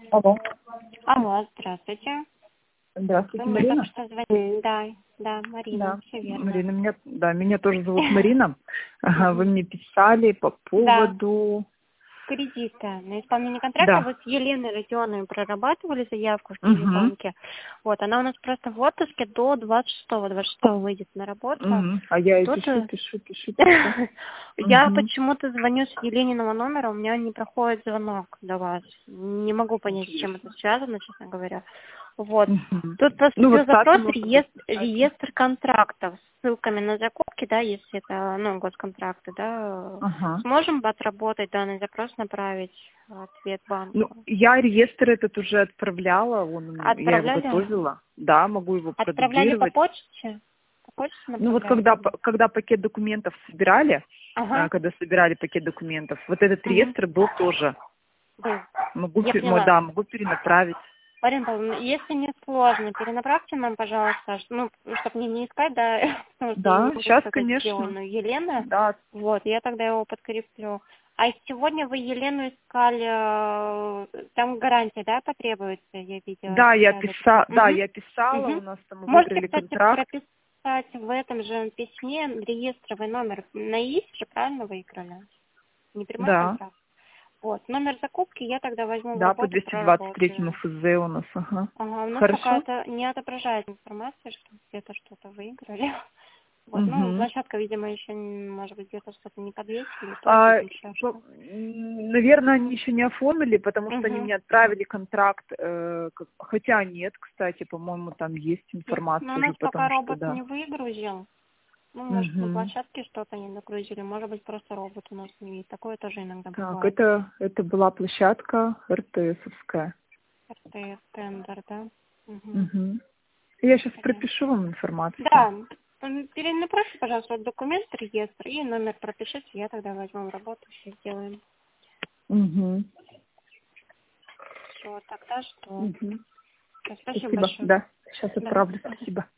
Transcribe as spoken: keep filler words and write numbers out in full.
Алло. Алло, здравствуйте. Здравствуйте, Вы мне только Марина. что звонили. Да, да, Марина, Да. все верно. Марина, меня, да, меня тоже зовут Марина. Ага, вы Мгм. мне писали по Да, поводу... кредита. На исполнение контракта Да. вы с Еленой Родионовой прорабатывали заявку в Угу. Киевбанке. Вот, она у нас просто в отпуске до двадцать шестого. двадцать шестого выйдет на работу. Угу. А я и Тут пишу, э, пишу, пишу, пишу. я Угу. почему-то звоню с Елениного номера, у меня не проходит звонок до вас. Не могу понять, с чем это Интересно. связано, честно говоря. Вот. Угу. Тут Ну, поступил вот статус запрос можно будет реестр, писать. реестр контрактов с ссылками на закупки, да, если это, ну, госконтракты, да. Ага. Сможем отработать данный запрос, направить ответ Ну, банку? я реестр этот уже отправляла, он, я его Отправляли? готовила. Да, могу его Отправляли по продублировать. почте? По почте Ну вот направляли? когда, когда пакет документов собирали, Ага. а, когда собирали пакет документов, вот этот Угу. реестр был тоже. Был. Могу, Я пе- мо- поняла. да, могу перенаправить. Марина Павловна, если не сложно, перенаправьте нам, пожалуйста, ш- ну, чтобы мне не искать, да, потому что я не Да, могу сейчас, сказать, где он, конечно. но Елена, Да, вот, я тогда его подкреплю. А сегодня вы Елену искали, э, там гарантия, да, потребуется, я видела да, я сейчас. писала, да, Угу. я писала, у Угу. нас там Можете, выиграли кстати, контракт. прописать в этом же письме реестровый номер. На ИИС же правильно выиграли? Не прямой Да, контракт. Вот, номер закупки я тогда возьму в да, по работу, двести двадцать третьему проработаю. ФЗ у нас, ага. Ага, у нас пока Хорошо? это не отображает информация, что где-то что-то выиграли. Вот, ну, Угу. площадка, видимо, еще, н- может быть, где-то что-то не подвесили, тоже А, или еще что. наверное, они еще не оформили, потому что они Угу. мне отправили контракт, э, как- хотя нет, кстати, по-моему, там есть Ну, информация у уже, нас пока потому что робот да. не выгрузил. Ну, может, на Угу. площадке что-то не нагрузили, может быть, просто робот у нас не видит. Такое тоже иногда Так, бывает. это, это была площадка РТСовская. РТС тендер, да? Угу. Угу. Я сейчас пропишу вам информацию. Да, м, перенаправьте, пожалуйста, вот документ, реестр и номер пропишите, я тогда возьму в работу, все сделаем. Угу. Все, тогда что? Угу. Спасибо Спасибо. большое. Да, сейчас Да. отправлю. Спасибо.